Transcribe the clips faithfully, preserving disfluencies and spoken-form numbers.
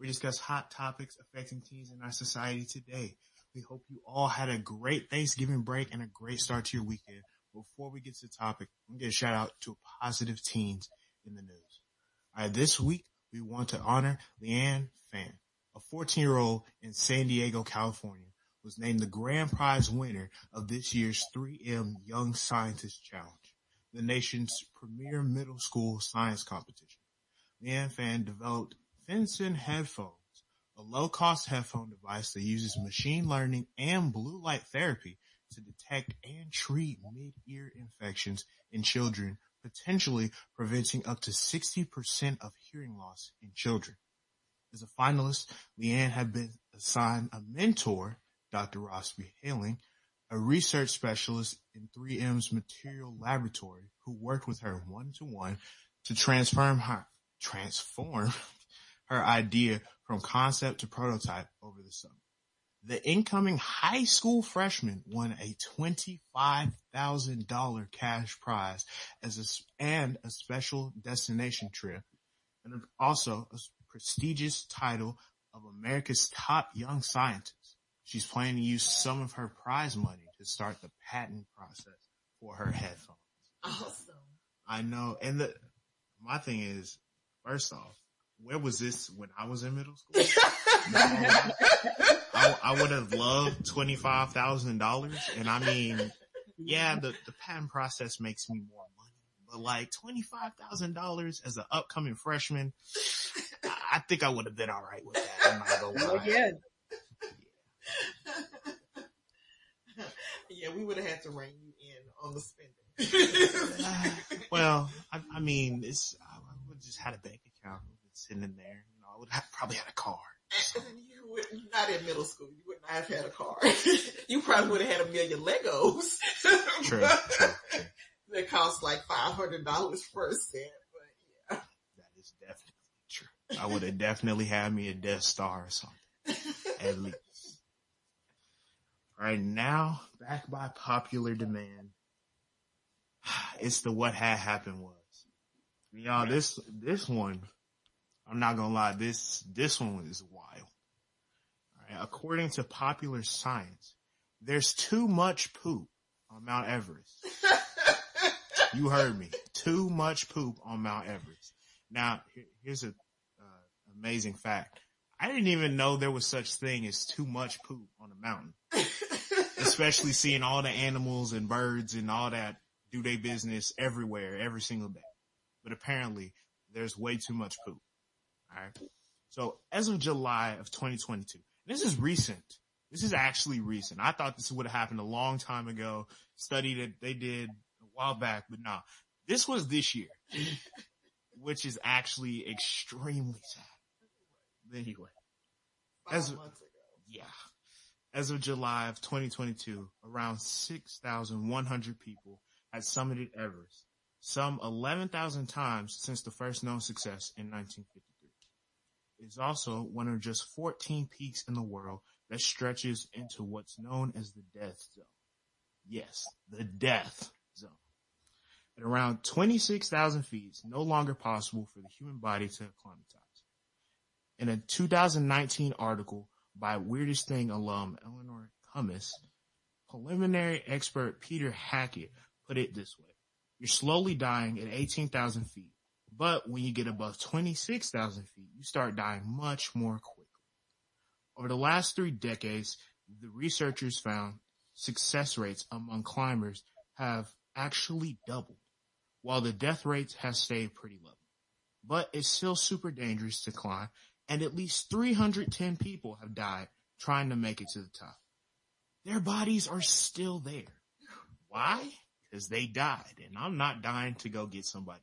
We discuss hot topics affecting teens in our society today. We hope you all had a great Thanksgiving break and a great start to your weekend. Before we get to the topic, I'm going to give a shout out to positive teens in the news. All right, this week we want to honor Leanne Fan, a fourteen year old in San Diego, California, was named the grand prize winner of this year's three M Young Scientist Challenge, the nation's premier middle school science competition. Leanne Fan developed Finson headphones, a low-cost headphone device that uses machine learning and blue light therapy to detect and treat mid-ear infections in children, potentially preventing up to sixty percent of hearing loss in children. As a finalist, Leanne had been assigned a mentor, Doctor Rosby Haling, a research specialist in three M's material laboratory who worked with her one-to-one to transform her, transform her idea from concept to prototype over the summer. The incoming high school freshman won a twenty-five thousand dollars cash prize as a, and a special destination trip, and also a prestigious title of America's top young scientist. She's planning to use some of her prize money to start the patent process for her headphones. Awesome. I know. And the, my thing is, first off, where was this when I was in middle school? I, I would have loved twenty-five thousand dollars. And I mean, yeah, the, the patent process makes me more money, but like twenty-five thousand dollars as an upcoming freshman, I, I think I would have been all right with that. I'm not gonna lie. Yeah. Yeah, we would have had to rein you in on the spending. uh, well, I, I mean, it's, I would have just had a bank account sitting in there. You know, I would have probably had a car. And you would not in middle school. You would not have had a car. You probably would have had a million Legos. True, true, true. That cost like five hundred dollars for a set. But yeah, that is definitely true. I would have definitely had me a Death Star or something, at least. All right, now back by popular demand. It's the what had happened was. Y'all, this this one. I'm not gonna lie, this, this one is wild. All right. According to Popular Science, there's too much poop on Mount Everest. You heard me. Too much poop on Mount Everest. Now, here, here's a, uh, amazing fact. I didn't even know there was such thing as too much poop on a mountain. Especially seeing all the animals and birds and all that do their business everywhere, every single day. But apparently, there's way too much poop. All right. So as of July of twenty twenty-two, this is recent. This is actually recent. I thought this would have happened a long time ago. Study that they did a while back, but no, this was this year, which is actually extremely sad. Anyway, as five months ago. Yeah, as of July of twenty twenty-two, around six thousand one hundred people had summited Everest, some eleven thousand times since the first known success in nineteen fifty-three. It's also one of just fourteen peaks in the world that stretches into what's known as the death zone. Yes, the death zone. At around twenty-six thousand feet, it's no longer possible for the human body to acclimatize. In a two thousand nineteen article by Weirdest Thing alum Eleanor Cummins, preliminary expert Peter Hackett put it this way. You're slowly dying at eighteen thousand feet. But when you get above twenty-six thousand feet, you start dying much more quickly. Over the last three decades, the researchers found success rates among climbers have actually doubled, while the death rates have stayed pretty low. But it's still super dangerous to climb, and at least three hundred ten people have died trying to make it to the top. Their bodies are still there. Why? Because they died, and I'm not dying to go get somebody.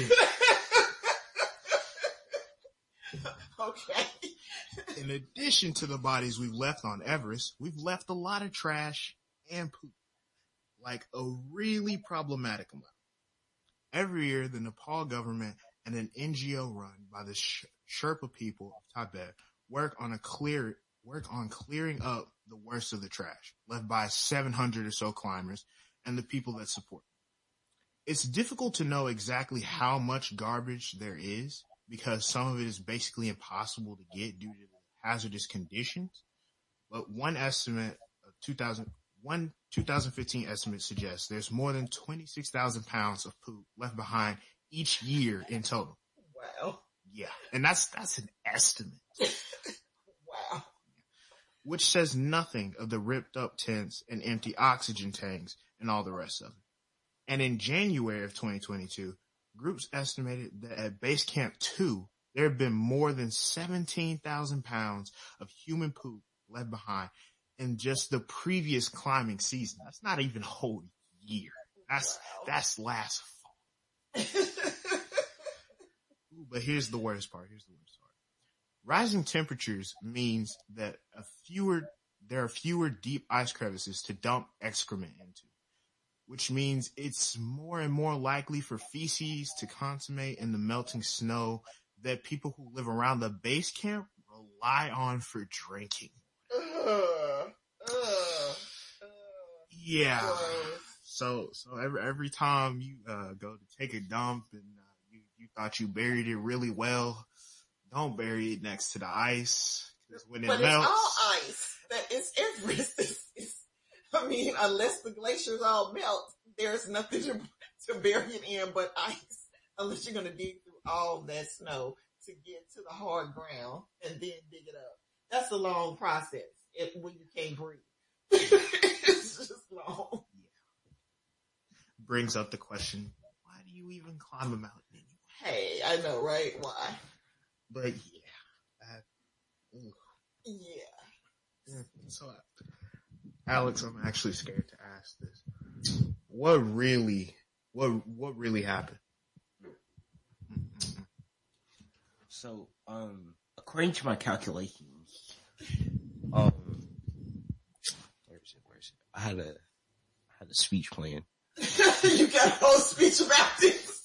Okay. In addition to the bodies we've left on Everest, we've left a lot of trash and poop. Like a really problematic amount. Every year, the Nepal government and an N G O run by the Sherpa people of Tibet work on a clear, work on clearing up the worst of the trash left by seven hundred or so climbers and the people that support them. It's difficult to know exactly how much garbage there is, because some of it is basically impossible to get due to the hazardous conditions. But one estimate of two thousand, one two thousand fifteen estimate suggests there's more than twenty-six thousand pounds of poop left behind each year in total. Wow. Yeah. And that's, that's an estimate. Wow. Which says nothing of the ripped up tents and empty oxygen tanks and all the rest of it. And in January of twenty twenty-two, groups estimated that at Base Camp two, there have been more than seventeen thousand pounds of human poop left behind in just the previous climbing season. That's not even a whole year. That's, wow. that's last fall. Ooh, but here's the worst part. Here's the worst part. Rising temperatures means that a fewer, there are fewer deep ice crevices to dump excrement into, which means it's more and more likely for feces to consummate in the melting snow that people who live around the base camp rely on for drinking. Uh, uh, uh, yeah. Uh. So, so every, every time you, uh, go to take a dump and, uh, you, you thought you buried it really well, don't bury it next to the ice. Cause when it but melts. It's all ice. That it's Everest. It's, it's, I mean, unless the glaciers all melt, there's nothing to, to bury it in but ice. Unless you're going to dig through all that snow to get to the hard ground and then dig it up. That's a long process if, when you can't breathe. It's just long. Yeah. Brings up the question, why do you even climb a mountain anyway? Hey, I know, right? Why? But yeah. I, yeah. So, Alex, I'm actually scared to ask this. What really, what, what really happened? So, um, according to my calculations, um, where is it? Where is it? I had a, I had a speech plan. You got a whole speech about this.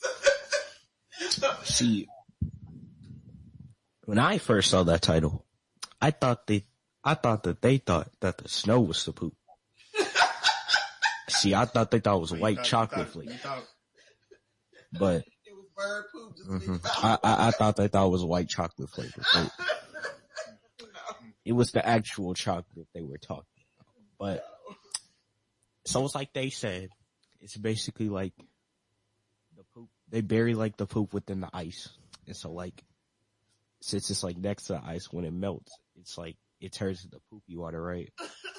See, when I first saw that title, I thought they, I thought that they thought that the snow was the poop. See, I thought they thought it was white thought, chocolate flavor. But it was bird poop. Just mm-hmm. I, I I thought they thought it was white chocolate flavor. No. It was the actual chocolate they were talking about. But no. So it's like they said, it's basically like the poop. They bury like the poop within the ice, and so like since it's like next to the ice, when it melts, it's like it turns into poopy water, right?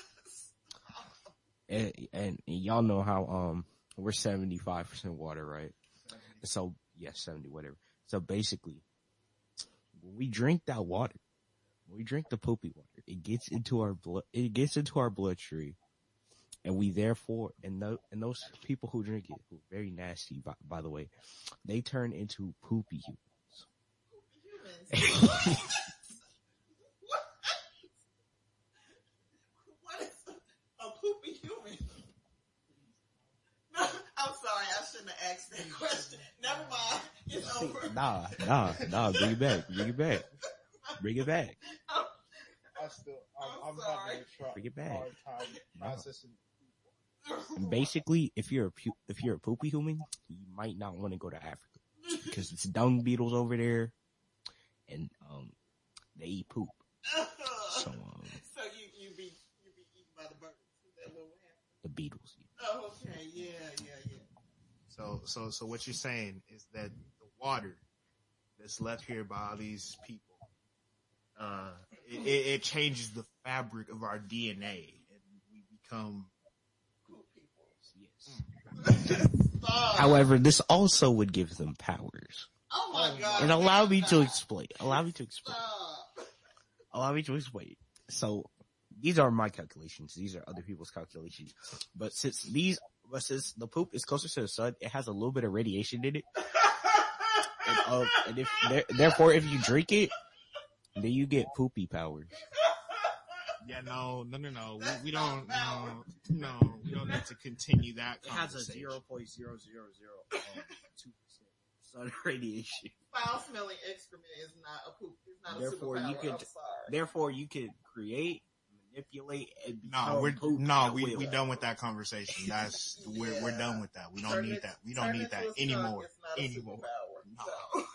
And, and, and y'all know how, um, we're seventy-five percent water, right? seventy. So, yeah, seventy, whatever. So basically, when we drink that water, when we drink the poopy water, it gets into our blood, it gets into our bloodstream. And we therefore, and, th- and those people who drink it, who are very nasty, by, by the way, they turn into poopy humans. Poopy humans? Poopy human. No, I'm sorry, I shouldn't have asked that question. Never mind, it's over. Nah, nah, nah, bring it back, bring it back, bring it back. I'm, I still, I'm, I'm I'm sorry. having a try, bring it back. hard time processing. And basically, if you're a pu- if you're a poopy human, you might not want to go to Africa because it's dung beetles over there, and um, they eat poop. So um, so you you be you be eaten by the birds. The Beatles. Oh, okay. Yeah, yeah, yeah. So, so, so what you're saying is that the water that's left here by all these people, uh, it, it, it changes the fabric of our D N A, and we become cool people. Yes. However, this also would give them powers. Oh my God! And allow me to explain. Allow me to explain. Stop. Allow me to explain. So. These are my calculations. These are other people's calculations. But since these, but since the poop is closer to the sun, it has a little bit of radiation in it. And, uh, and if, therefore, if you drink it, then you get poopy powers. Yeah, no, no, no, no. We, we don't, no, no, we don't need to continue that conversation. It has a zero point zero zero zero two percent sun radiation. Foul smelling excrement is not a poop. It's not therefore, a superpower. you could, I'm sorry. Therefore, you could create, manipulate, and no, we're no, we we done with that conversation. That's we're yeah. we're done with that. We don't turn need it, that. We don't need that anymore. It's not a anymore. superpower. No.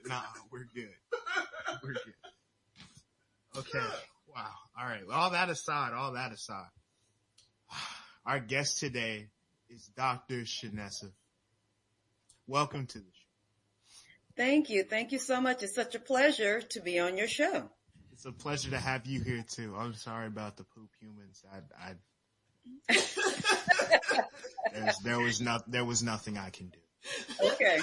Nah, we're good. We're good. Okay. Wow. All right. Well, all that aside, all that aside, our guest today is Doctor Shanessa. Welcome to the show. Thank you. Thank you so much. It's such a pleasure to be on your show. It's a pleasure to have you here too. I'm sorry about the poop humans. I, I There's, there was not, there was nothing I can do. Okay.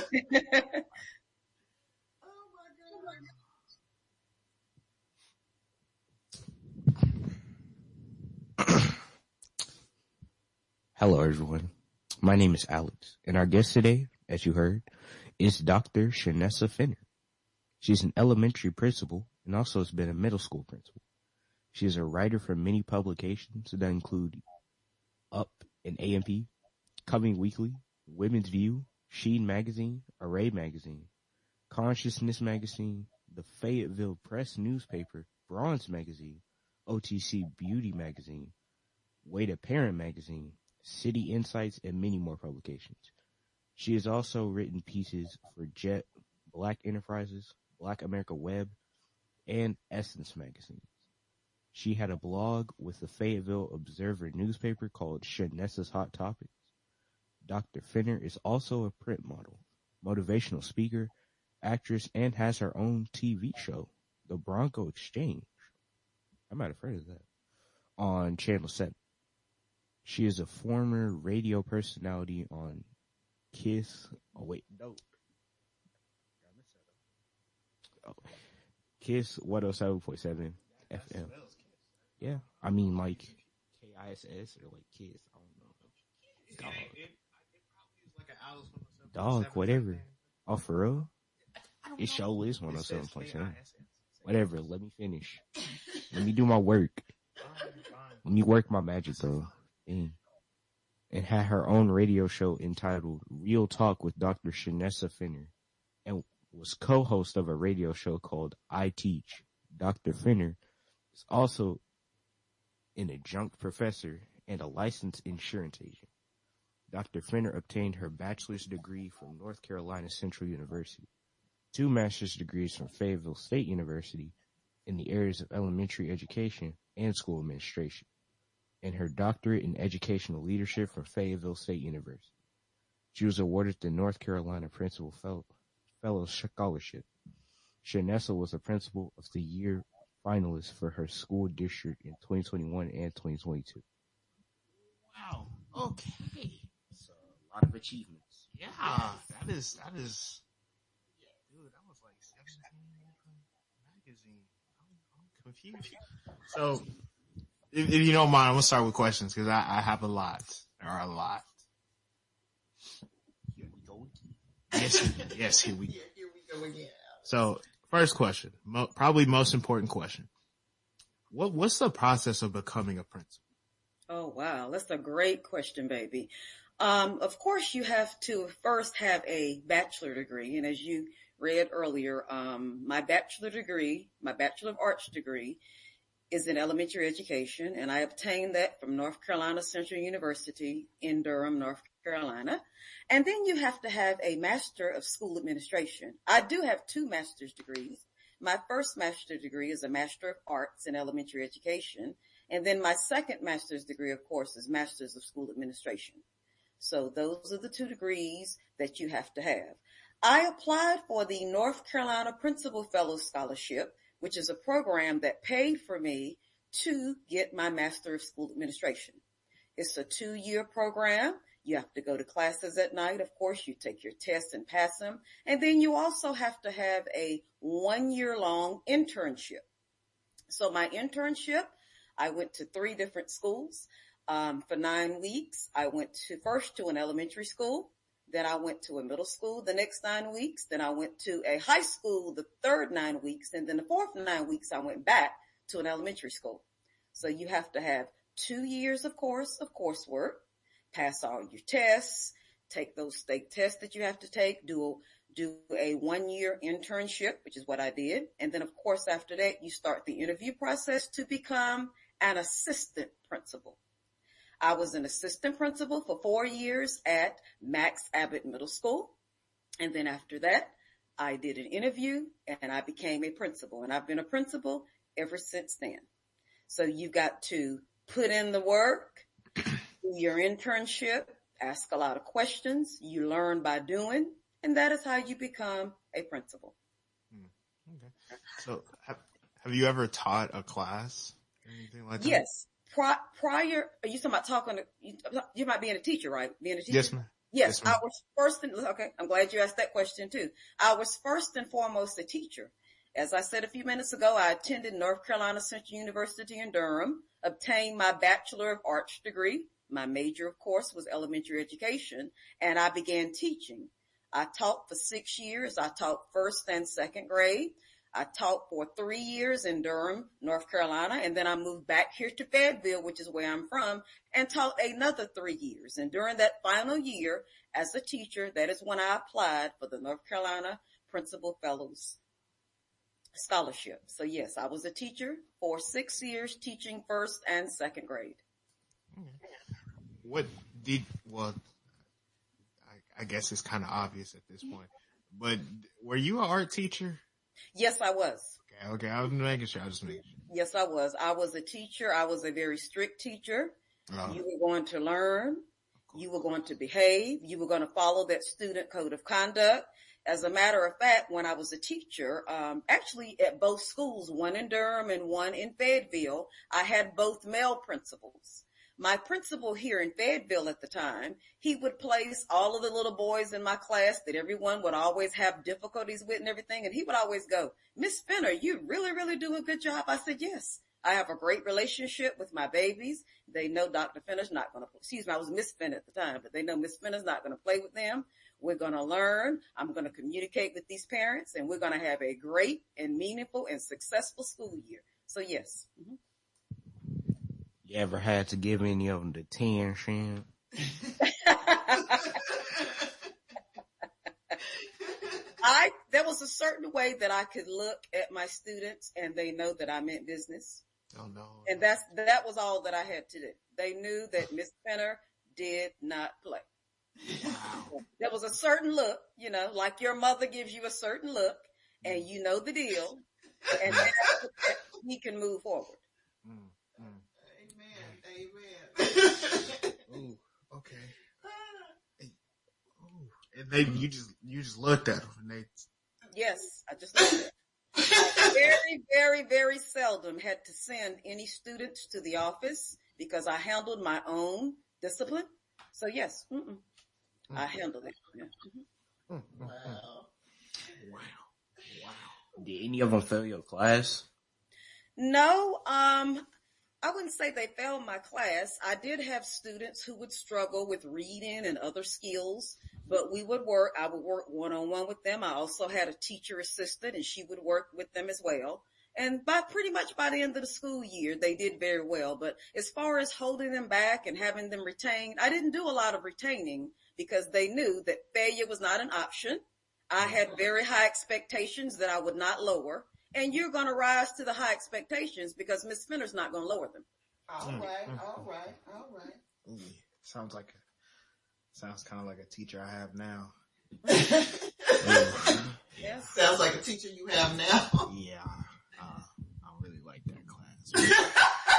Hello, everyone. My name is Alex, and our guest today, as you heard, is Doctor Shanessa Fenner. She's an elementary principal and also has been a middle school principal. She is a writer for many publications that include Up and A M P, Coming Weekly, Women's View, Sheen Magazine, Array Magazine, Consciousness Magazine, the Fayetteville Press newspaper, Bronze Magazine, O T C Beauty Magazine, Way to Parent Magazine, City Insights, and many more publications. She has also written pieces for Jet, Black Enterprises, Black America Web, and Essence magazines. She had a blog with the Fayetteville Observer newspaper called Shanessa's Hot Topics. Doctor Fenner is also a print model, motivational speaker, actress, and has her own T V show, The Bronco Exchange. I might have heard of that. On Channel seven. She is a former radio personality on Kiss. Oh, wait, no. Oh, Kiss one oh seven point seven F M. Yeah, I mean, like K I S S or like Kiss. I don't know. Dog. Dog, whatever. Oh, for real? It show is one oh seven point seven. Whatever, let me finish. Let me do my work. Let me work my magic, bro. And, and had her own radio show entitled Real Talk with Doctor Shanessa Fenner, and was co-host of a radio show called I Teach. Doctor Fenner is also an adjunct professor and a licensed insurance agent. Doctor Fenner obtained her bachelor's degree from North Carolina Central University, two master's degrees from Fayetteville State University in the areas of elementary education and school administration, and her doctorate in educational leadership from Fayetteville State University. She was awarded the North Carolina Principal Fellow, Fellow Scholarship. Shanessa was a Principal of the Year finalist for her school district in twenty twenty-one and twenty twenty-two. Wow. Okay. So, a lot of achievements. Yeah. That is, that is, dude, that was like seventeen magazine. I'm, I'm confused. So, If, if you don't mind, I'm gonna start with questions because I, I have a lot. There are a lot. Here we go. Yes, yes, here we go. Here, here we go again. So, first question, mo- probably most important question. What what's the process of becoming a principal? Oh, wow. That's a great question, baby. Um, of course, you have to first have a bachelor degree. And as you read earlier, um, my bachelor degree, my Bachelor of Arts degree is in elementary education, and I obtained that from North Carolina Central University in Durham, North Carolina. And then you have to have a Master of School Administration. I do have two master's degrees. My first master's degree is a Master of Arts in Elementary Education, and then my second master's degree, of course, is Masters of School Administration. So those are the two degrees that you have to have. I applied for the North Carolina Principal Fellow Scholarship, which is a program that paid for me to get my Master of School Administration. It's a two-year program. You have to go to classes at night. Of course, you take your tests and pass them. And then you also have to have a one-year-long internship. So my internship, I went to three different schools um, for nine weeks. I went to first to an elementary school. Then I went to a middle school the next nine weeks. Then I went to a high school the third nine weeks. And then the fourth nine weeks, I went back to an elementary school. So you have to have two years, of course, of coursework, pass all your tests, take those state tests that you have to take, do a, do a one-year internship, which is what I did. And then, of course, after that, you start the interview process to become an assistant principal. I was an assistant principal for four years at Max Abbott Middle School. And then after that, I did an interview, and I became a principal. And I've been a principal ever since then. So you got to put in the work, do your internship, ask a lot of questions. You learn by doing, and that is how you become a principal. Okay. So have, have you ever taught a class or anything like that? Yes. Pri- prior, are you talking about talking to, you, you might be a teacher, right? Being a teacher? Yes, ma'am. Yes, Yes, ma'am. I was first and, okay, I'm glad you asked that question too. I was first and foremost a teacher. As I said a few minutes ago, I attended North Carolina Central University in Durham, obtained my Bachelor of Arts degree. My major, of course, was elementary education, and I began teaching. I taught for six years. I taught first and second grade. I taught for three years in Durham, North Carolina, and then I moved back here to Fayetteville, which is where I'm from, and taught another three years. And during that final year as a teacher, that is when I applied for the North Carolina Principal Fellows Scholarship. So yes, I was a teacher for six years, teaching first and second grade. What did, well, I, I guess it's kind of obvious at this point, but were you an art teacher? Yes, I was. Okay, okay, I was making sure, I was just making sure. Yes, I was. I was a teacher. I was a very strict teacher. Oh. You were going to learn. You were going to behave. You were going to follow that student code of conduct. As a matter of fact, when I was a teacher, um, actually at both schools, one in Durham and one in Fayetteville, I had both male principals. My principal here in Fayetteville at the time, he would place all of the little boys in my class that everyone would always have difficulties with and everything. And he would always go, Miss Spinner, you really, really do a good job. I said, yes, I have a great relationship with my babies. They know Doctor Finner's not going to, excuse me, I was Miss Finner at the time, but they know Miss Finner's not going to play with them. We're going to learn. I'm going to communicate with these parents, and we're going to have a great and meaningful and successful school year. So yes. Mm-hmm. You ever had to give any of them the ten, Shan? I, there was a certain way that I could look at my students and they know that I meant business. Oh no. And that's, that was all that I had to do. They knew that Miss Finner did not play. Wow. There was a certain look, you know, like your mother gives you a certain look and you know the deal and then he can move forward. Mm, mm. Amen. Amen. Ooh, okay. Hey, ooh. And they, you just, you just looked at them and they. Yes, I just looked at them. I very, very, very seldom had to send any students to the office because I handled my own discipline. So yes, mm-mm. Mm-hmm. I handled it. Yeah. Mm-hmm. Mm-hmm. Wow. Wow. Wow. Did any of them fail your class? No, um, I wouldn't say they failed my class. I did have students who would struggle with reading and other skills, but we would work, I would work one-on-one with them. I also had a teacher assistant and she would work with them as well. And by pretty much by the end of the school year, they did very well. But as far as holding them back and having them retained, I didn't do a lot of retaining because they knew that failure was not an option. I had very high expectations that I would not lower. And you're going to rise to the high expectations because Miss Finner's not going to lower them. All right, all right, all right. Ooh, sounds like a, sounds kind of like a teacher I have now. Yes. Sounds like a teacher you have now. Yeah, uh, I really like that class.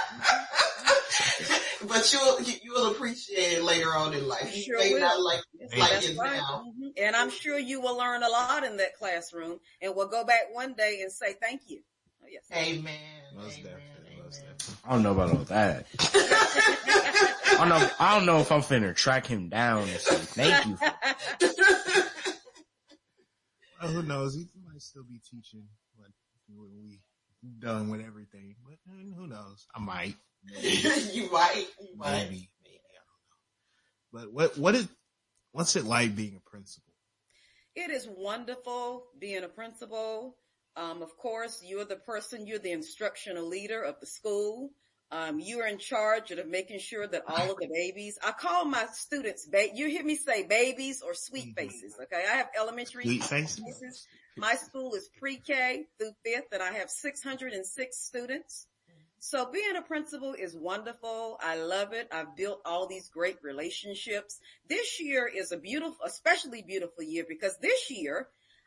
But you'll you'll appreciate it later on in life. You Sure may will. not like Yes, like that's it right. now. Mhm. And I'm sure you will learn a lot in that classroom and will go back one day and say thank you. Oh, yes. Amen. Most Amen. definitely, most Amen. definitely. I don't know about all that. I don't know. I don't know if I'm finna track him down and say thank you. For Well, who knows? He might still be teaching when, when we done with everything, but uh, who knows? I might. Maybe. You might. You might. Maybe. Maybe. I don't know. But what what is what's it like being a principal? It is wonderful being a principal. Um, of course, you're the person, you're the instructional leader of the school. Um, you're in charge of making sure that all of the babies, I call my students, ba- you hear me say babies or sweet faces, okay? I have elementary Sweet faces? My school is pre-K through fifth, and I have six hundred six students. So being a principal is wonderful. I love it. I've built all these great relationships. This year is a beautiful, especially beautiful year because this year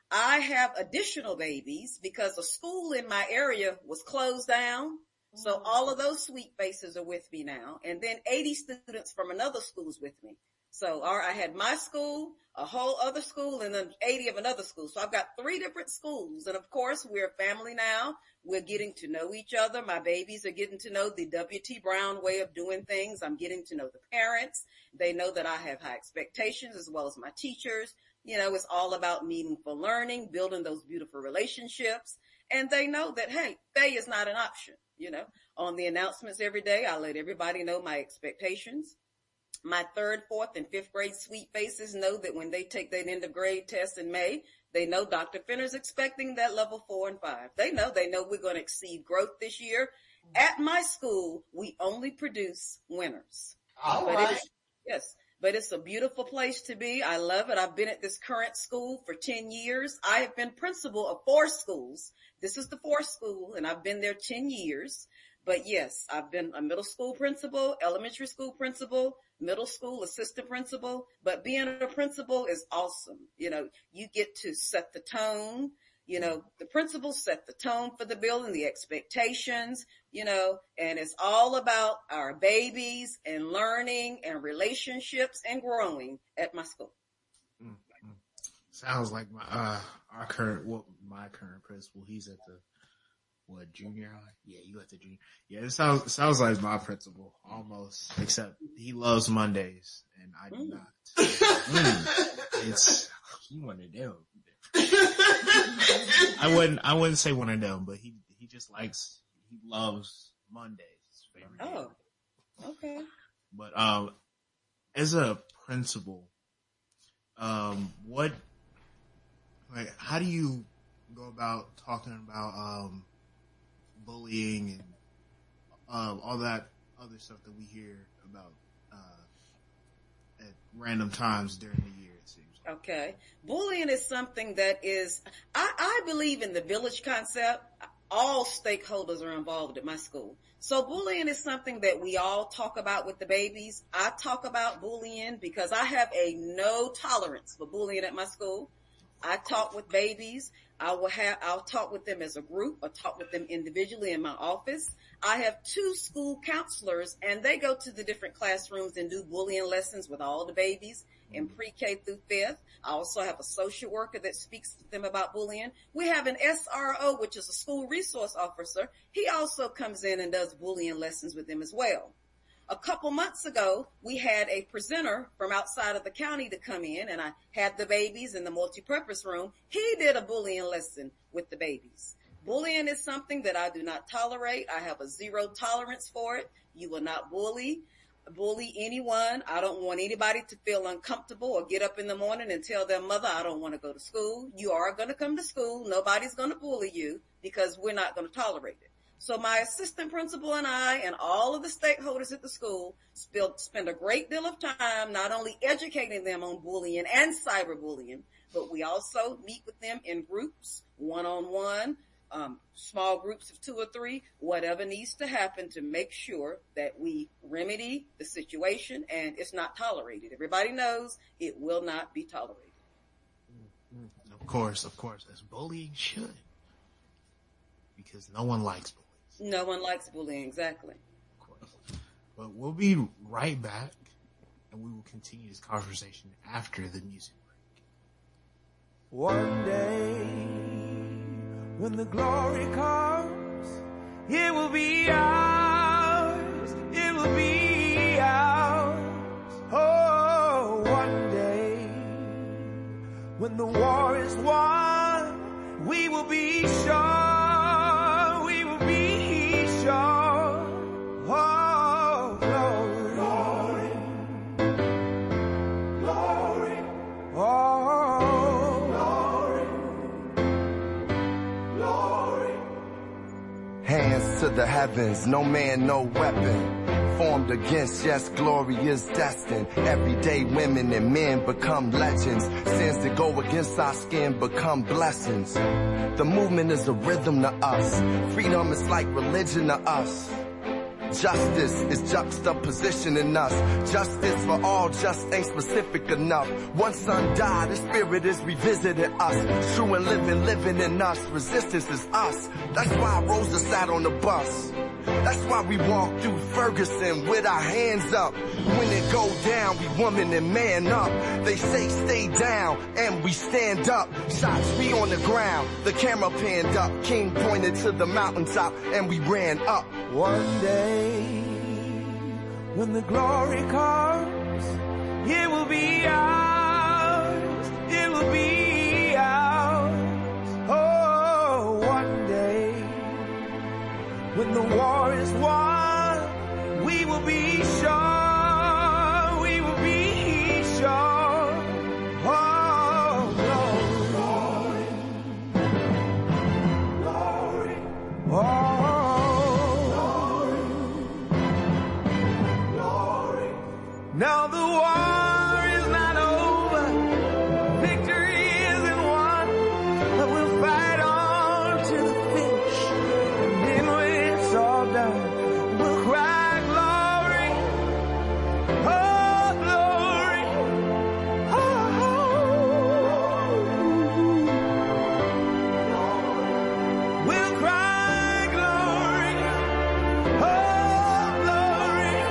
I have additional babies because a school in my area was closed down. So all of those sweet faces are with me now. And then eighty students from another school is with me. So all right, I had my school, a whole other school, and then eighty of another school. So I've got three different schools. And of course, we're a family now. We're getting to know each other. My babies are getting to know the W T Brown way of doing things. I'm getting to know the parents. They know that I have high expectations as well as my teachers. You know, it's all about meaningful learning, building those beautiful relationships. And they know that, hey, failure is not an option. You know, on the announcements every day, I let everybody know my expectations. My third, fourth, and fifth grade sweet faces know that when they take their end of grade test in May, they know Doctor Finner's expecting that level four and five. They know, they know we're going to exceed growth this year. At my school, we only produce winners. All but right. It's, yes, but it's a beautiful place to be. I love it. I've been at this current school for ten years. I have been principal of four schools. This is the fourth school, and I've been there ten years. But yes, I've been a middle school principal, elementary school principal, middle school assistant principal. But being a principal is awesome. You know, you get to set the tone. You know, the principals set the tone for the building, the expectations, you know, and it's all about our babies and learning and relationships and growing at my school. Mm-hmm. Sounds like my, uh, our current, well, my current principal, he's at the, what, junior high? Yeah, you at the junior. Yeah, it sounds, it sounds like my principal almost, except he loves Mondays and I do mm. not. mm. It's, he one of them. I wouldn't, I wouldn't say one of them, but he, he just likes, he loves Mondays. Oh, okay. But, um, as a principal, um, what, like, how do you go about talking about, um, bullying and, um, all that other stuff that we hear about, uh, at random times during the year, it seems? Okay. Bullying is something that is, I, I believe in the village concept. All stakeholders are involved at my school. So bullying is something that we all talk about with the babies. I talk about bullying because I have a no tolerance for bullying at my school. I talk with babies. I will have, I'll talk with them as a group or talk with them individually in my office. I have two school counselors and they go to the different classrooms and do bullying lessons with all the babies in pre-K through fifth. I also have a social worker that speaks to them about bullying. We have an S R O, which is a school resource officer. He also comes in and does bullying lessons with them as well. A couple months ago, we had a presenter from outside of the county to come in, and I had the babies in the multipurpose room. He did a bullying lesson with the babies. Bullying is something that I do not tolerate. I have a zero tolerance for it. You will not bully, bully anyone. I don't want anybody to feel uncomfortable or get up in the morning and tell their mother, I don't want to go to school. You are going to come to school. Nobody's going to bully you because we're not going to tolerate it. So my assistant principal and I and all of the stakeholders at the school spend a great deal of time not only educating them on bullying and cyberbullying, but we also meet with them in groups, one-on-one, um, small groups of two or three, whatever needs to happen to make sure that we remedy the situation and it's not tolerated. Everybody knows it will not be tolerated. Of course, of course, as bullying should, because no one likes bullying. No one likes bullying, exactly. Of course. But we'll be right back, and we will continue this conversation after the music break. One day, when the glory comes, it will be ours, it will be ours. Oh, one day, when the war is won, we will be sure. Oh, glory, glory, glory, oh, glory, glory. Hands to the heavens, no man, no weapon formed against, yes, glory is destined. Everyday women and men become legends. Sins that go against our skin become blessings. The movement is a rhythm to us. Freedom is like religion to us. Justice is juxtapositioning us. Justice for all just ain't specific enough. One son died, the spirit is revisiting us. True and living, living in us. Resistance is us. That's why Rosa sat on the bus. That's why we walk through Ferguson with our hands up. When it go down, we woman and man up. They say stay down, and we stand up. Shots we on the ground, the camera panned up. King pointed to the mountaintop, and we ran up. One day, when the glory comes, it will be ours. It will be ours. Oh, one day, when the war is won, we will be sure, we will be sure. Oh, glory, glory, glory. Oh, glory, glory. Now the war is not over, victory isn't won, but we'll fight on to the finish. And when it's all done, we'll cry glory, oh glory, oh, we'll cry glory, oh glory,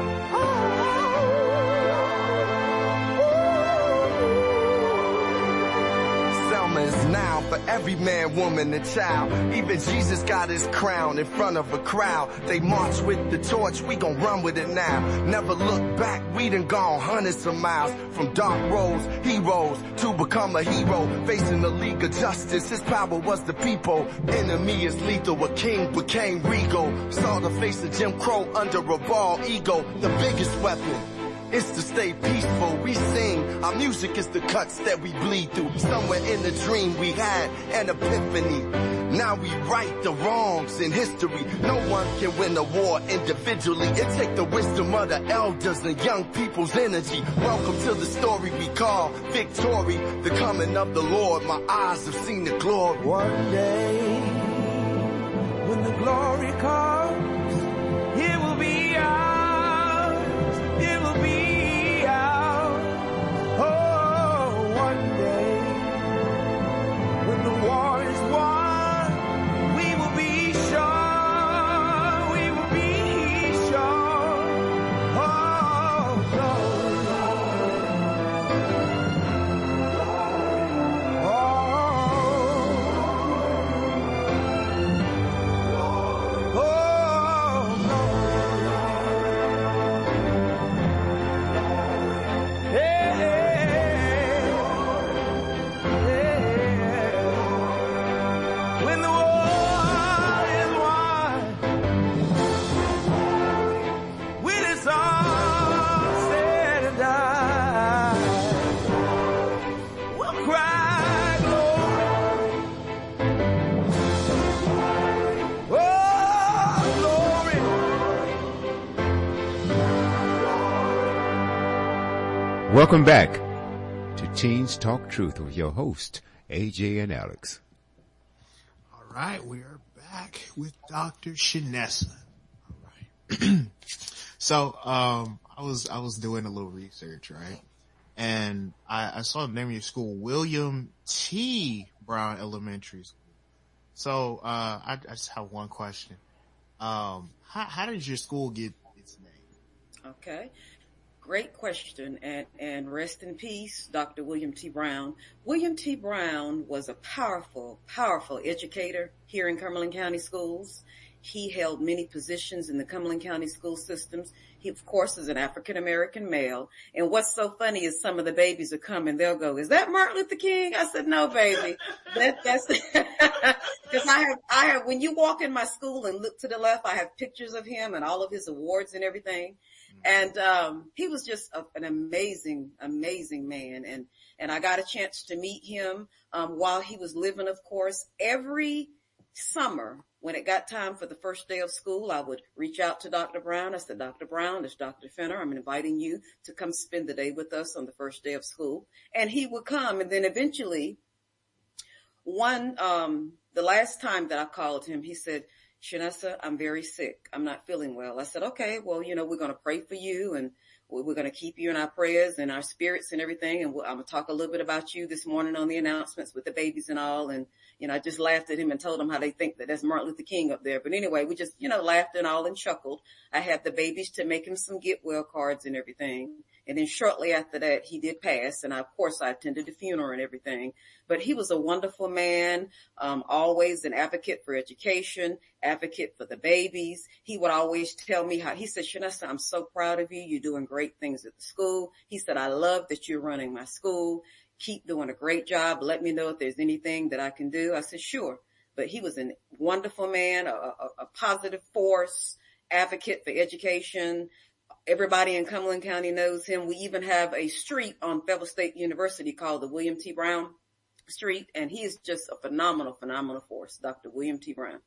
oh. Selma is now for every man, woman, and child. Even Jesus got his crown in front of a crowd. They march with the torch, we gon' run with it now. Never look back, we done gone hundreds of miles. From dark roads, heroes, to become a hero. Facing the League of Justice, his power was the people. Enemy is lethal, a king became regal. Saw the face of Jim Crow under a raw ego. The biggest weapon is to stay peaceful. We sing, our music is the cuts that we bleed through. Somewhere in the dream we had an epiphany. Now we right the wrongs in history. No one can win a war individually. It take the wisdom of the elders and young people's energy. Welcome to the story we call victory. The coming of the Lord, my eyes have seen the glory. One day, when the glory comes, it will be ours, it will be ours. Oh, one day, when the war is won, we will be sure, we will be sure. Oh, glory, when the war is won, when it's all said and done, we'll cry glory, oh glory. Welcome back to Teens Talk Truth with your host, A J and Alex. All right, we are back with Doctor Shanessa. All right. So, um, I was, I was doing a little research, right? And I, I saw the name of your school, William T. Brown Elementary School. So, uh, I, I just have one question. Um, how, how did your school get its name? Okay. Great question, and, and rest in peace, Doctor William T. Brown. William T. Brown was a powerful, powerful educator here in Cumberland County Schools. He held many positions in the Cumberland County school systems. He, of course, is an African-American male. And what's so funny is some of the babies will come and they'll go, "Is that Martin Luther King?" I said, "No, baby. That, that's, cause I have, I have, when you walk in my school and look to the left, I have pictures of him and all of his awards and everything. And, um, he was just a, an amazing, amazing man. And, and I got a chance to meet him, um, while he was living, of course. Every summer, when it got time for the first day of school, I would reach out to Doctor Brown. I said, "Doctor Brown, it's Doctor Fenner. I'm inviting you to come spend the day with us on the first day of school." And he would come. And then eventually, one, um, the last time that I called him, he said, Shanessa, I'm very sick. I'm not feeling well. I said, okay, well, you know, we're going to pray for you and we're going to keep you in our prayers and our spirits and everything. And we'll, I'm going to talk a little bit about you this morning on the announcements with the babies and all. And, you know, I just laughed at him and told him how they think that that's Martin Luther King up there. But anyway, we just, you know, laughed and all and chuckled. I had the babies to make him some get well cards and everything. And then shortly after that, he did pass. And I, of course, I attended the funeral and everything. But he was a wonderful man, um, always an advocate for education, advocate for the babies. He would always tell me how, he said, Shanessa, I'm so proud of you. You're doing great things at the school. He said, I love that you're running my school. Keep doing a great job. Let me know if there's anything that I can do. I said, sure. But he was a wonderful man, a, a, a positive force, advocate for education. Everybody in Cumberland County knows him. We even have a street on Fayetteville State University called the William T. Brown Street, and he is just a phenomenal, phenomenal force, Doctor William T. Brown.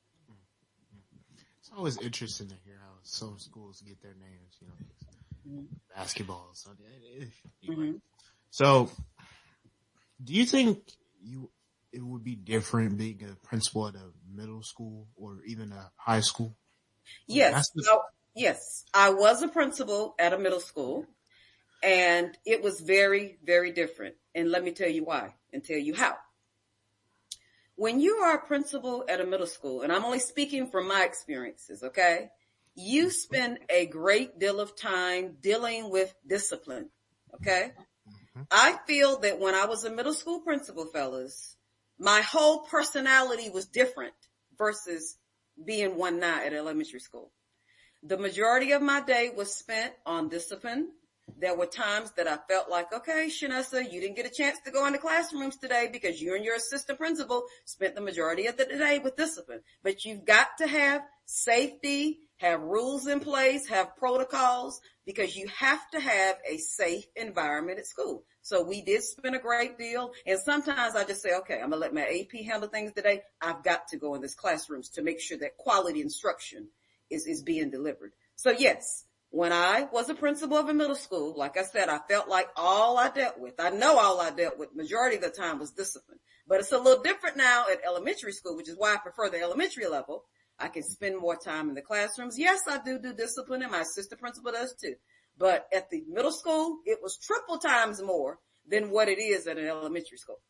It's always interesting to hear how some schools get their names, you know, mm-hmm. basketball. So, anyway. mm-hmm. so, do you think you it would be different being a principal at a middle school or even a high school? Yes. The- so, yes, I was a principal at a middle school, and it was very, very different. And let me tell you why and tell you how. When you are a principal at a middle school, and I'm only speaking from my experiences, okay, you spend a great deal of time dealing with discipline, okay? Mm-hmm. I feel that when I was a middle school principal, fellas, my whole personality was different versus being one now at elementary school. The majority of my day was spent on discipline. There were times that I felt like, okay, Shanessa, you didn't get a chance to go into classrooms today because you and your assistant principal spent the majority of the day with discipline. But you've got to have safety, have rules in place, have protocols, because you have to have a safe environment at school. So we did spend a great deal. And sometimes I just say, okay, I'm going to let my A P handle things today. I've got to go in these classrooms to make sure that quality instruction is, is being delivered. So yes, when I was a principal of a middle school, like I said, I felt like all I dealt with, I know all I dealt with majority of the time was discipline. But it's a little different now at elementary school, which is why I prefer the elementary level. I can spend more time in the classrooms. Yes, I do do discipline, and my assistant principal does too. But at the middle school, it was triple times more than what it is at an elementary school.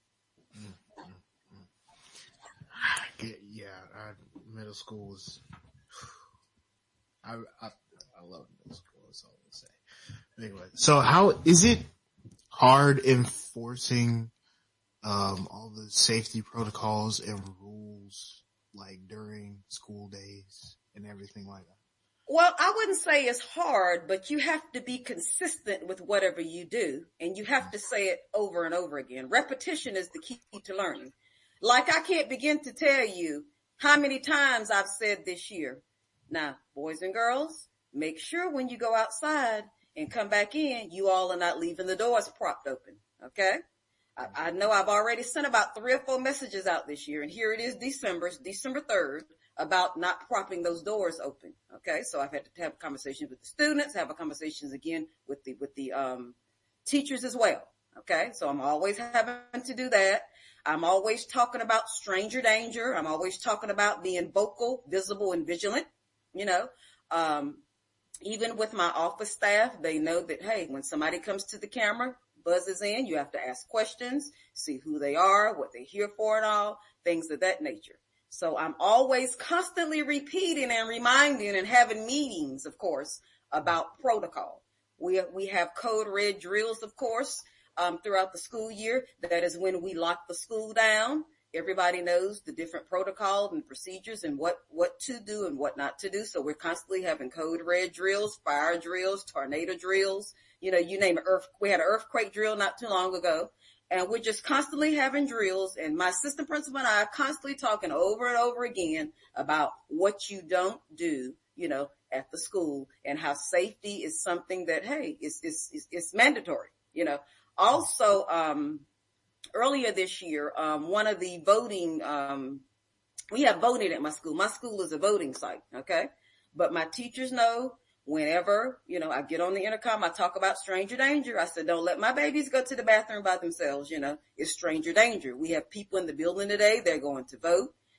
Yeah, I, middle school was, I, I, I love middle school, that's all I'll say. Anyway, so how, is it hard enforcing, um, all the safety protocols and rules, like during school days and everything like that? Well, I wouldn't say it's hard, but you have to be consistent with whatever you do, and you have to say it over and over again. Repetition is the key to learning. Like, I can't begin to tell you how many times I've said this year. Now, boys and girls, make sure when you go outside and come back in, you all are not leaving the doors propped open, okay? I, I know I've already sent about three or four messages out this year, and here it is December, it's December third, about not propping those doors open, okay? So I've had to have conversations with the students, have conversations again with the, with the, um, teachers as well, okay? So I'm always having to do that. I'm always talking about stranger danger. I'm always talking about being vocal, visible, and vigilant, you know. Um, even with my office staff, they know that, hey, when somebody comes to the camera, buzzes in, you have to ask questions, see who they are, what they're here for and all, things of that nature. So I'm always constantly repeating and reminding and having meetings, of course, about protocol. We, we have code red drills, of course, um, throughout the school year. That is when we lock the school down. Everybody knows the different protocols and procedures and what, what to do and what not to do. So we're constantly having code red drills, fire drills, tornado drills. You know, you name it. Earth, we had an earthquake drill not too long ago. And we're just constantly having drills. And my assistant principal and I are constantly talking over and over again about what you don't do, you know, at the school, and how safety is something that, hey, it's, it's, it's, it's mandatory, you know. Also, um, earlier this year, um, one of the voting, um, we have voting at my school. My school is a voting site, okay? But my teachers know whenever, you know, I get on the intercom, I talk about stranger danger. I said, don't let my babies go to the bathroom by themselves, you know. It's stranger danger. We have people in the building today. They're going to vote.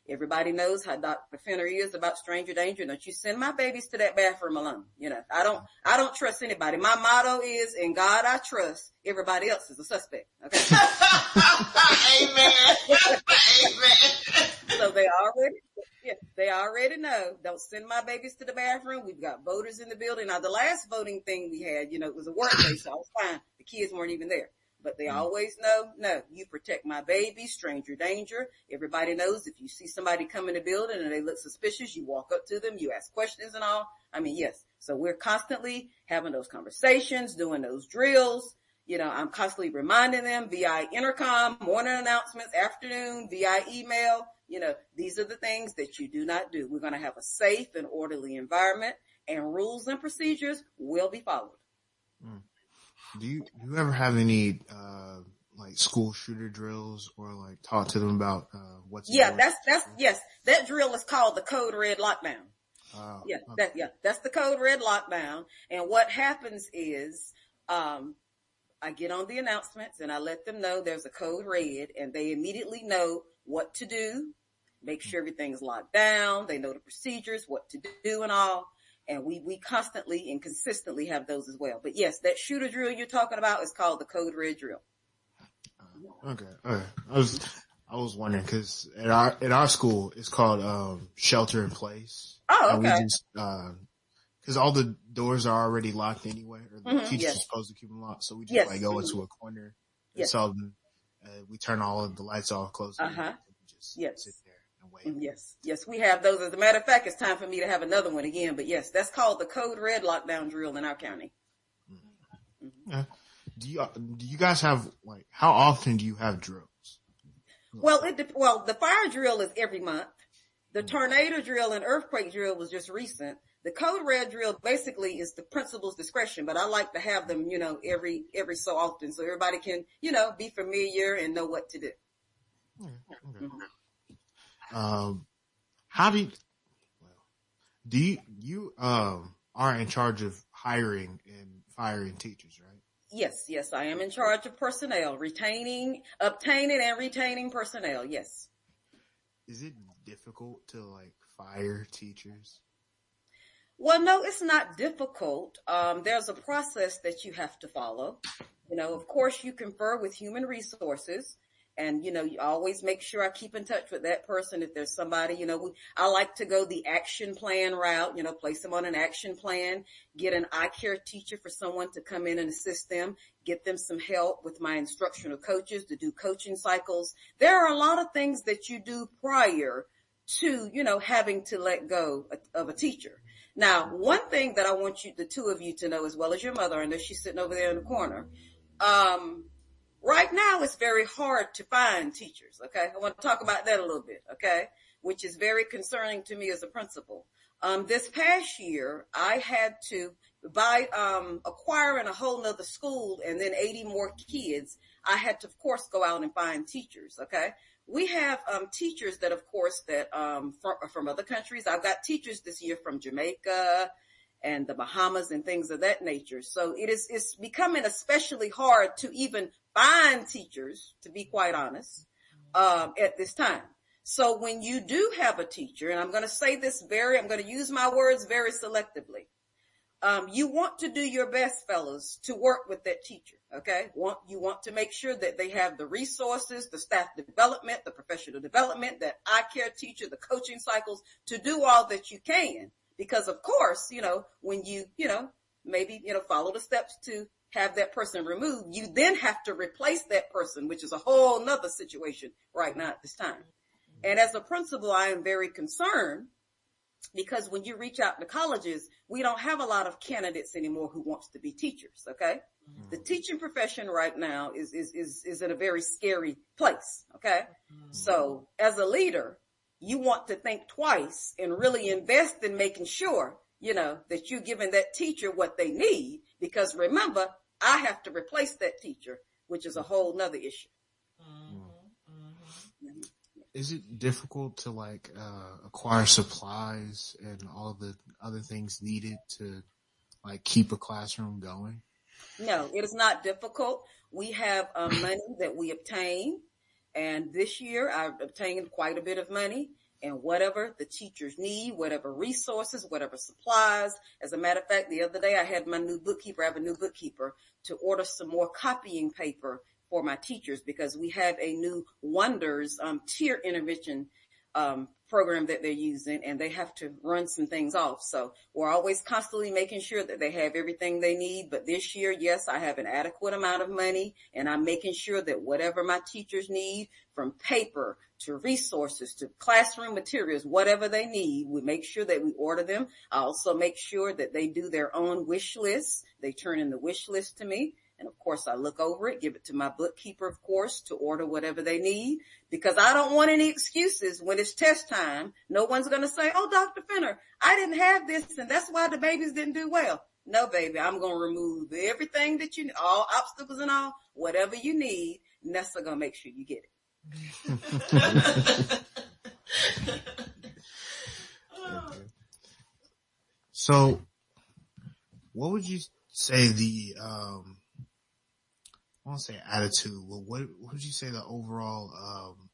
Everybody knows how Doctor Fenner is about stranger danger. Don't you send my babies to that bathroom alone. You know, I don't, I don't trust anybody. My motto is, in God I trust. Everybody else is a suspect. Okay. Amen. Amen. So they already, yeah, they already know. Don't send my babies to the bathroom. We've got voters in the building. Now, the last voting thing we had, you know, it was a work day, so I was fine. The kids weren't even there. But they always know, no, you protect my baby, stranger danger. Everybody knows if you see somebody come in the building and they look suspicious, you walk up to them, you ask questions and all. I mean, yes. So we're constantly having those conversations, doing those drills. You know, I'm constantly reminding them via intercom, morning announcements, afternoon, via email. You know, these are the things that you do not do. We're going to have a safe and orderly environment, and rules and procedures will be followed. Mm. Do you, do you ever have any, uh, like school shooter drills or like talk to them about, uh, what's Yeah, that's, that's, yes, that drill is called the Code Red Lockdown. Oh, Yeah, okay. that, yeah, that's the Code Red Lockdown. And what happens is, um, I get on the announcements and I let them know there's a code red, and they immediately know what to do, make sure everything's locked down. They know the procedures, what to do and all. And we, we constantly and consistently have those as well. But yes, that shooter drill you're talking about is called the Code Red drill. Okay. Okay. I was, I was wondering because at our, at our school, it's called, um, shelter in place. Oh, And okay. we just, uh, cause all the doors are already locked anyway, or the Mhm, teachers yes. are supposed to keep them locked. So we just Yes. like go Mhm. into a corner and Yes. tell them, uh, we turn all of the lights off, close the Uh-huh. door, and we just Yes. sit there and wait. Mm, Yes, yes, we have those. As a matter of fact, it's time for me to have another one again. But yes, that's called the Code Red Lockdown drill in our county. Yeah. Do you, do you guys have like, how often do you have drills? Well, it dep- well, the fire drill is every month. The tornado drill and earthquake drill was just recent. The Code Red drill basically is the principal's discretion, but I like to have them, you know, every every so often, so everybody can, you know, be familiar and know what to do. Yeah, okay. Um, how do you, well, do you, you, um, are in charge of hiring and firing teachers, right? Yes, yes, I am in charge of personnel, retaining, obtaining and retaining personnel. Yes. Is it difficult to like fire teachers? Well, no, it's not difficult. Um, there's a process that you have to follow. You know, of course, you confer with human resources, and, you know, you always make sure I keep in touch with that person. If there's somebody, you know, we, I like to go the action plan route, you know, place them on an action plan, get an eye care teacher for someone to come in and assist them, get them some help with my instructional coaches to do coaching cycles. There are a lot of things that you do prior to, you know, having to let go of a teacher. Now, one thing that I want you, the two of you to know, as well as your mother, I know she's sitting over there in the corner. Um, right now it's very hard to find teachers. Okay. I want to talk about that a little bit. Okay. Which is very concerning to me as a principal. Um, this past year I had to, by, um, acquiring a whole nother school and then eighty more kids, I had to, of course, go out and find teachers. Okay. We have, um, teachers that, of course, that, um, from, from other countries. I've got teachers this year from Jamaica and the Bahamas and things of that nature. So it is, it's becoming especially hard to even find teachers, to be quite honest, um, at this time. So when you do have a teacher, and I'm going to say this very, I'm going to use my words very selectively. Um, you want to do your best, fellas, to work with that teacher. Okay. Want, you want to make sure that they have the resources, the staff development, the professional development, that eye care teacher, the coaching cycles to do all that you can. Because of course, you know, when you, you know, maybe, you know, follow the steps to have that person removed, you then have to replace that person, which is a whole nother situation right now at this time. And as a principal, I am very concerned because when you reach out to colleges, we don't have a lot of candidates anymore who wants to be teachers. Okay. Mm-hmm. The teaching profession right now is, is, is, is in a very scary place. Okay. Mm-hmm. So as a leader, you want to think twice and really invest in making sure, you know, that you're giving that teacher what they need, because remember, I have to replace that teacher, which is a whole nother issue. Mm-hmm. Is it difficult to like, uh, acquire supplies and all the other things needed to like keep a classroom going? No, it is not difficult. We have um, money that we obtain. And this year I've obtained quite a bit of money. and whatever the teachers need, whatever resources, whatever supplies. As a matter of fact, the other day I had my new bookkeeper, I have a new bookkeeper, to order some more copying paper for my teachers because we have a new Wonders um, tier intervention um, program that they're using, and they have to run some things off. So we're always constantly making sure that they have everything they need. But this year, yes, I have an adequate amount of money, and I'm making sure that whatever my teachers need, from paper to resources to classroom materials, whatever they need, we make sure that we order them. I also make sure that they do their own wish lists. They turn in the wish list to me. And of course, I look over it, give it to my bookkeeper, of course, to order whatever they need, because I don't want any excuses when it's test time. No one's going to say, oh, Doctor Fenner, I didn't have this, and that's why the babies didn't do well. No, baby, I'm going to remove everything that you, all obstacles and all, whatever you need, Nessa going to make sure you get it. So, what would you say the, um, I won't say attitude, but what, what would you say the overall, um,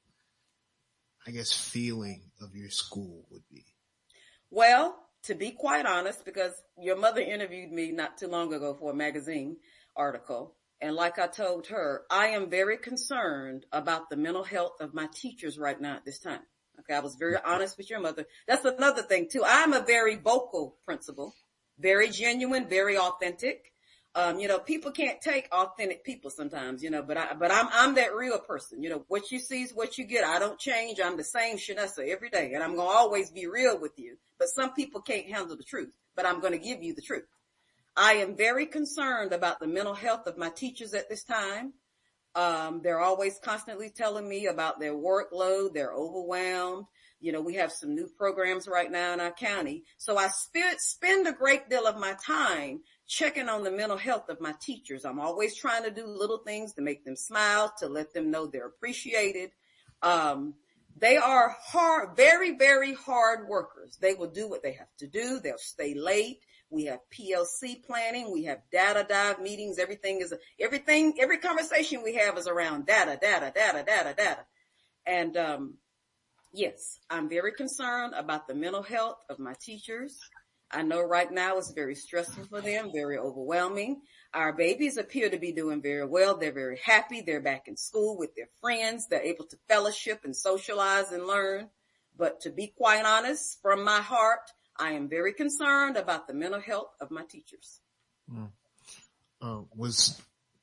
I guess, feeling of your school would be? Well, to be quite honest, because your mother interviewed me not too long ago for a magazine article, and like I told her, I am very concerned about the mental health of my teachers right now at this time. Okay, I was very honest with your mother. That's another thing too. I'm a very vocal principal, very genuine, very authentic. Um, you know, people can't take authentic people sometimes, you know, but I, but I'm, I'm that real person. You know, what you see is what you get. I don't change. I'm the same Shanessa every day, and I'm going to always be real with you. But some people can't handle the truth, but I'm going to give you the truth. I am very concerned about the mental health of my teachers at this time. Um, they're always constantly telling me about their workload. They're overwhelmed. You know, we have some new programs right now in our county. So I spend, spend a great deal of my time checking on the mental health of my teachers. I'm always trying to do little things to make them smile, to let them know they're appreciated. Um, they are hard, very, very hard workers. They will do what they have to do. They'll stay late. We have P L C planning. We have data dive meetings. Everything is, everything, every conversation we have is around data, data, data, data, data. And, um, yes, I'm very concerned about the mental health of my teachers. I know right now it's very stressful for them, very overwhelming. Our babies appear to be doing very well. They're very happy. They're back in school with their friends. They're able to fellowship and socialize and learn. But to be quite honest, from my heart, I am very concerned about the mental health of my teachers. Mm. Uh, was,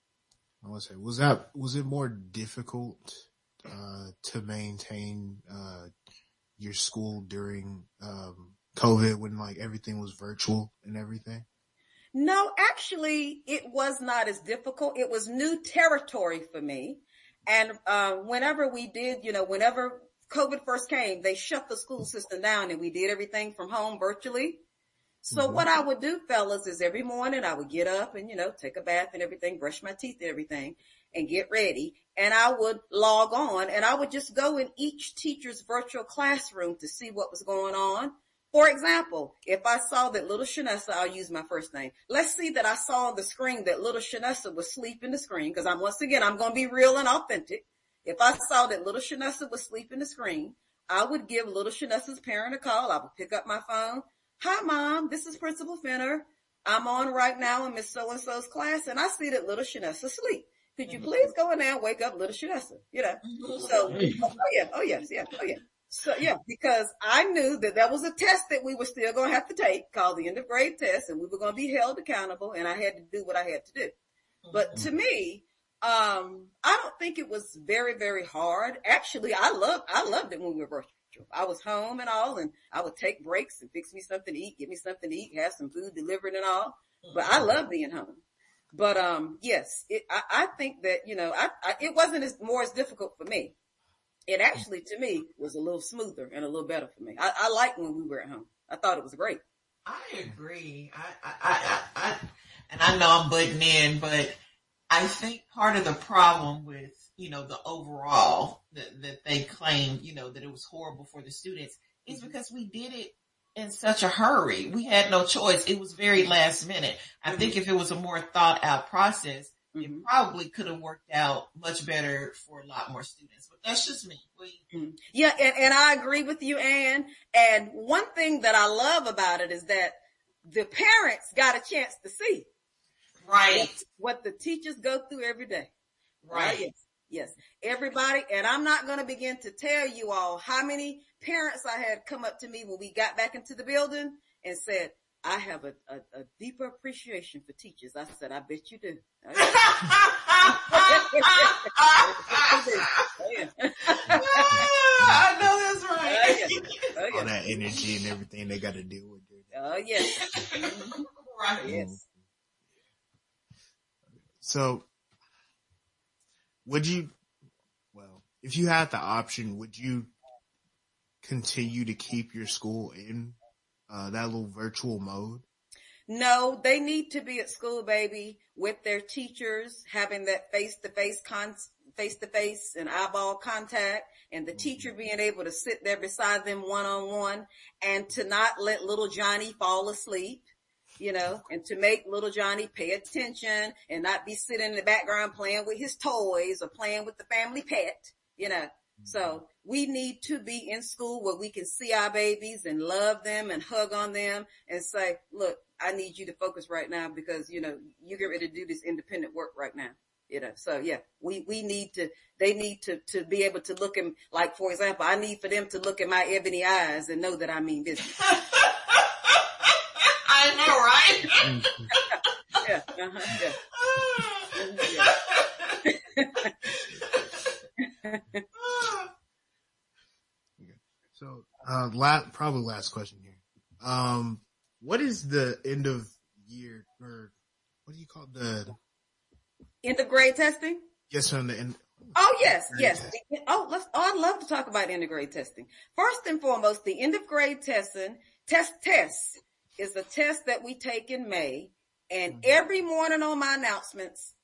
I want to say, was that, was it more difficult, uh, to maintain, uh, your school during, um, COVID when like everything was virtual and everything? No, actually it was not as difficult. It was new territory for me. And, uh, whenever we did, you know, whenever COVID first came, they shut the school system down and we did everything from home virtually. So mm-hmm. what I would do, fellas, is every morning I would get up and, you know, take a bath and everything, brush my teeth and everything and get ready. And I would log on and I would just go in each teacher's virtual classroom to see what was going on. For example, if I saw that little Shanessa, I'll use my first name. Let's see that I saw on the screen that little Shanessa was asleep in the screen, because I'm, once again, I'm going to be real and authentic. If I saw that little Shanessa was asleep in the screen, I would give little Shanessa's parent a call. I would pick up my phone. Hi, Mom. This is Principal Fenner. I'm on right now in Miss So-and-so's class, and I see that little Shanessa asleep. Could you please go in there and wake up little Shanessa? You know, so, oh yeah, oh yes, yeah, oh yeah. So yeah, because I knew that there was a test that we were still going to have to take called the end of grade test, and we were going to be held accountable, and I had to do what I had to do. But to me, um, I don't think it was very, very hard. Actually, I loved, I loved it when we were virtual. I was home and all, and I would take breaks and fix me something to eat, get me something to eat, have some food delivered and all. But I love being home. But, um, yes, it, I, I think that, you know, I, I, it wasn't as more as difficult for me. It actually, to me, was a little smoother and a little better for me. I, I liked when we were at home. I thought it was great. I agree. I, I, I, I, and I know I'm butting in, but I think part of the problem with, you know, the overall that, that they claimed, you know, that it was horrible for the students is because we did it in such a hurry. We had no choice. It was very last minute. I think if it was a more thought out process, Mm-hmm. it probably could have worked out much better for a lot more students. But that's just me. We, mm-hmm. Yeah, and, and I agree with you, Ann. And one thing that I love about it is that the parents got a chance to see right what, what the teachers go through every day. Right. right? Yes. Yes. Everybody, and I'm not going to begin to tell you all how many parents I had come up to me when we got back into the building and said, I have a, a, a deeper appreciation for teachers. I said, I bet you do. I know that's right. Oh, yeah. Oh, yeah. All that energy and everything they got to deal with. Oh, yes. Right. Yes. So, would you, well, if you had the option, would you continue to keep your school in uh, that little virtual mode? No, they need to be at school, baby, with their teachers, having that face-to-face con- face-to-face and eyeball contact, and the teacher being able to sit there beside them one-on-one, and to not let little Johnny fall asleep, you know, and to make little Johnny pay attention and not be sitting in the background playing with his toys or playing with the family pet, you know. So we need to be in school where we can see our babies and love them and hug on them and say, look, I need you to focus right now because, you know, you get ready to do this independent work right now. You know, so yeah, we, we need to, they need to, to be able to look in, like, for example, I need for them to look in my ebony eyes and know that I mean business. I know, right? yeah, uh-huh, yeah. Okay. So, uh, la- probably last question here. Um, what is the end of year or what do you call the end of grade testing? Yes, on the end. Oh yes, yes. Oh, let's. Oh, I'd love to talk about end of grade testing. First and foremost, the end of grade testing test test is a test that we take in May, and every morning on my announcements,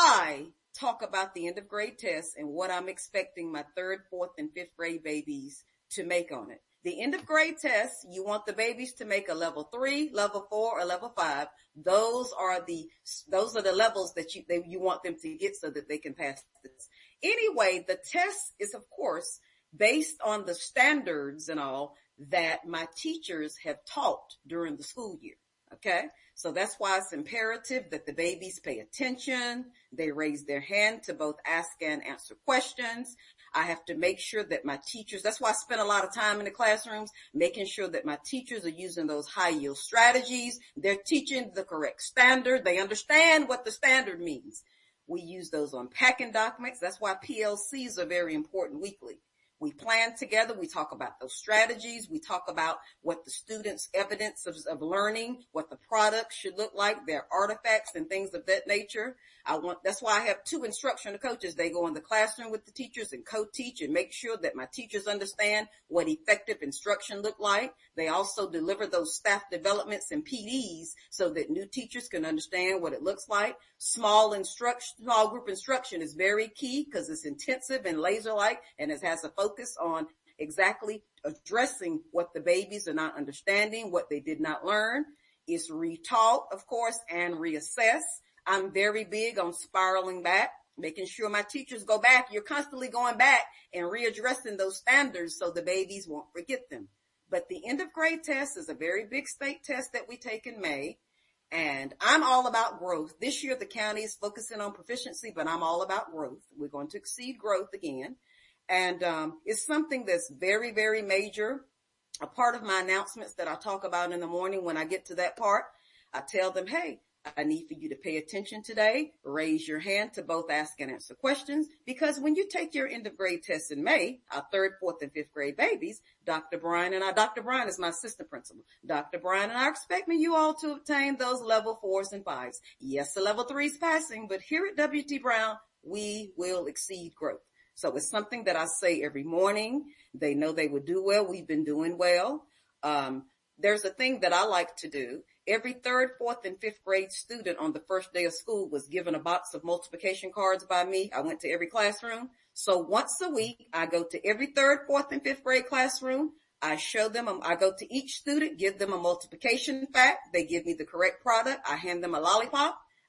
I talk about the end of grade test and what I'm expecting my third, fourth, and fifth grade babies to make on it. The end of grade test, you want the babies to make a level three, level four, or level five. Those are the, those are the levels that you, they, you want them to get so that they can pass this. Anyway, the test is of course based on the standards and all that my teachers have taught during the school year. Okay. So that's why it's imperative that the babies pay attention. They raise their hand to both ask and answer questions. I have to make sure that my teachers, that's why I spend a lot of time in the classrooms, making sure that my teachers are using those high yield strategies. They're teaching the correct standard. They understand what the standard means. We use those on packing documents. That's why P L Cs are very important weekly. We plan together. We talk about those strategies. We talk about what the students' evidence of, of learning, what the product should look like, their artifacts and things of that nature. I want, that's why I have two instructional coaches. They go in the classroom with the teachers and co-teach and make sure that my teachers understand what effective instruction look like. They also deliver those staff developments and P Ds so that new teachers can understand what it looks like. Small instruction, small group instruction is very key because it's intensive and laser-like and it has a focus on exactly addressing what the babies are not understanding, what they did not learn. It's retaught, of course, and reassess. I'm very big on spiraling back, making sure my teachers go back. You're constantly going back and readdressing those standards so the babies won't forget them. But the end of grade test is a very big state test that we take in May. And I'm all about growth. This year, the county is focusing on proficiency, but I'm all about growth. We're going to exceed growth again. And um, it's something that's very, very major. A part of my announcements that I talk about in the morning when I get to that part, I tell them, hey, I need for you to pay attention today. Raise your hand to both ask and answer questions, because when you take your end of grade test in May, our third, fourth, and fifth grade babies, Doctor Bryan and I, Doctor Bryan is my assistant principal. Doctor Bryan and I are expecting you all to obtain those level fours and fives. Yes, the level threes passing, but here at W T Brown, we will exceed growth. So it's something that I say every morning. They know they will do well. We've been doing well. Um, there's a thing that I like to do. Every third, fourth, and fifth grade student on the first day of school was given a box of multiplication cards by me. I went to every classroom. So once a week, I go to every third, fourth, and fifth grade classroom. I show them, I go to each student, give them a multiplication fact. They give me the correct product. I hand them a lollipop.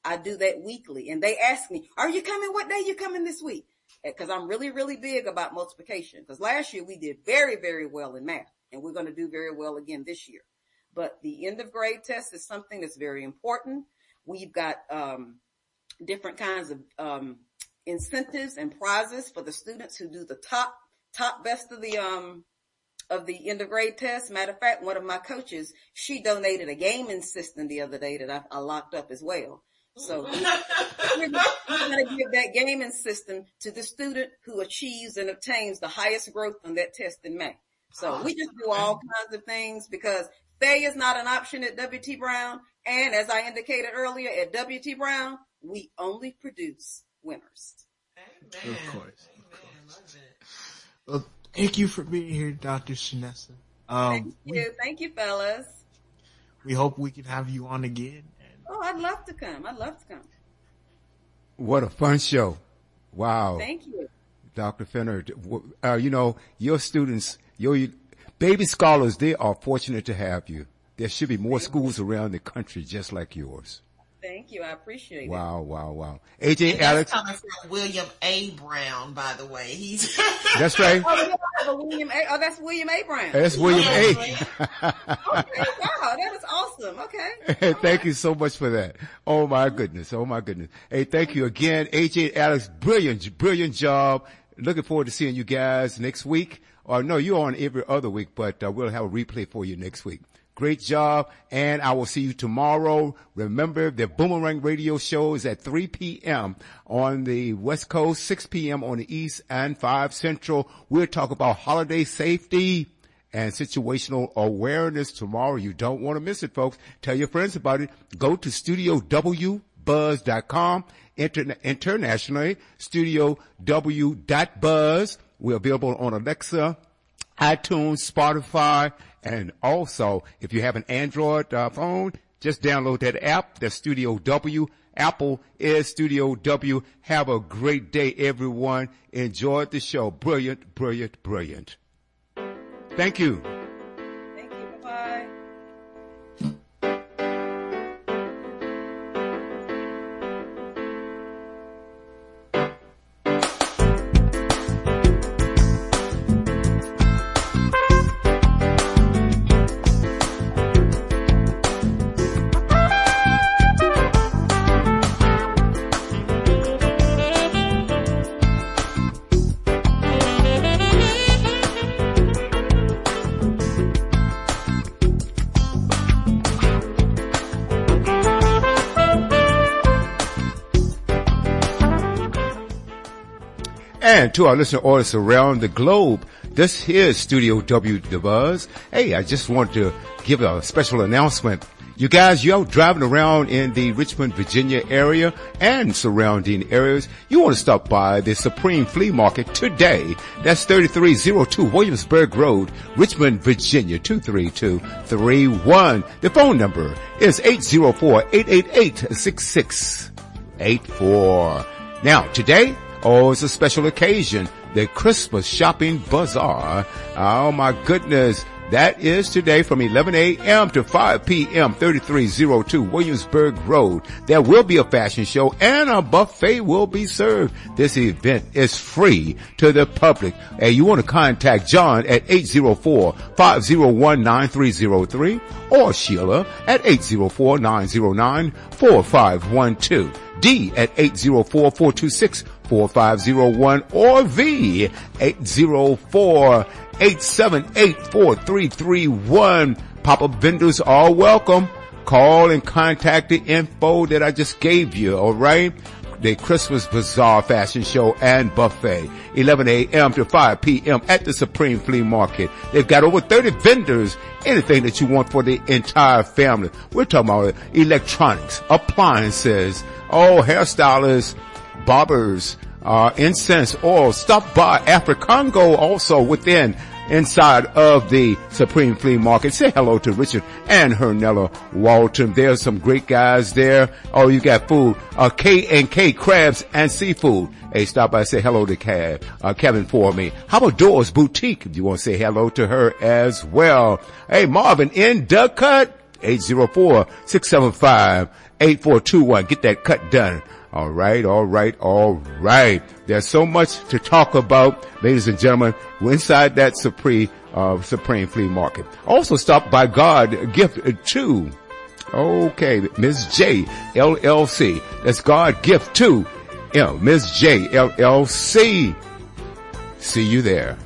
I do that weekly. And they ask me, are you coming? What day you coming this week? Because I'm really, really big about multiplication. Because last year we did very, very well in math. And we're going to do very well again this year. But the end of grade test is something that's very important. We've got um different kinds of um incentives and prizes for the students who do the top, top best of the, um, of the end of grade test. Matter of fact, one of my coaches, she donated a gaming system the other day that I, I locked up as well. So we're going to give that gaming system to the student who achieves and obtains the highest growth on that test in May. So we just do all kinds of things because failure is not an option at W T Brown. And as I indicated earlier, at W T Brown, we only produce winners. Amen. Of course. Amen. Love it. Well, thank you for being here, Doctor Shanessa. Um, Thank you. we, Thank you, fellas. we hope we can have you on again. And Oh, I'd love to come. I'd love to come. What a fun show. Wow. Thank you. Doctor Fenner, uh, you know, your students, your baby scholars, they are fortunate to have you. There should be more schools around the country just like yours. Thank you. I appreciate Wow, wow, wow. A J, And Alex. that's coming from William A. Brown, by the way. He's That's right. it. Oh, you have a William A. Oh, that's William A. Brown. That's William A. Okay. Wow, that is awesome. Okay. Thank you so much for that. Oh my goodness. Oh my goodness. Hey, thank you again. A J, Alex, brilliant, brilliant job. Looking forward to seeing you guys next week. Or no, you're on every other week, but uh, we'll have a replay for you next week. Great job. And I will see you tomorrow. Remember, the Boomerang Radio Show is at three p.m. on the West Coast, six p.m. on the East, and five Central. We'll talk about holiday safety and situational awareness tomorrow. You don't want to miss it, folks. Tell your friends about it. Go to studio w buzz dot com. Inter- internationally, studio w dot buzz. We're available on Alexa, iTunes, Spotify, and also if you have an Android uh, phone, just download that app. That's Studio W. Apple is Studio W. Have a great day, everyone. Enjoy the show. Brilliant, brilliant, brilliant. Thank you. Thank you. Bye-bye. And to our listener audience around the globe, this is Studio W, The Buzz. Hey, I just want to give a special announcement. You guys, you're out driving around in the Richmond, Virginia area and surrounding areas. You want to stop by the Supreme Flea Market today. That's thirty-three oh two Williamsburg Road, Richmond, Virginia, two three two three one. The phone number is eight oh four, eight eight eight, six six eight four. Now, today, oh, it's a special occasion, the Christmas Shopping Bazaar. Oh my goodness. That is today from eleven a.m. to five p.m., thirty-three oh two Williamsburg Road. There will be a fashion show and a buffet will be served. This event is free to the public. And you want to contact John at eight oh four, five oh one, nine three oh three or Sheila at eight oh four, nine oh nine, four five one two. D at eight oh four, four two six, four five oh one or V eight oh four, eight seven eight, four three three one. Pop-up vendors are welcome. Call and contact the info that I just gave you, alright? The Christmas Bazaar Fashion Show and Buffet, eleven a.m. to five p.m. at the Supreme Flea Market. They've got over thirty vendors, anything that you want for the entire family. We're talking about electronics, appliances, oh, hairstylists, barbers, uh, incense, oil. Stop by Africango also within, inside of the Supreme Flea Market. Say hello to Richard and Hernella Walton. There's some great guys there. Oh, you got food, uh, K and K crabs and seafood. Hey, stop by, say hello to Kev, uh, Kevin for me. How about Doors Boutique? If you want to say hello to her as well. Hey, Marvin in Duck Cut. eight zero four, six seven five, eight four two one. Get that cut done. All right, all right, all right. There's so much to talk about, ladies and gentlemen. We're inside that Supreme, uh, Supreme Flea Market. Also stop by God Gift two. Okay, Miz J, L L C. That's God Gift two. Yeah, Miz J, L L C. See you there.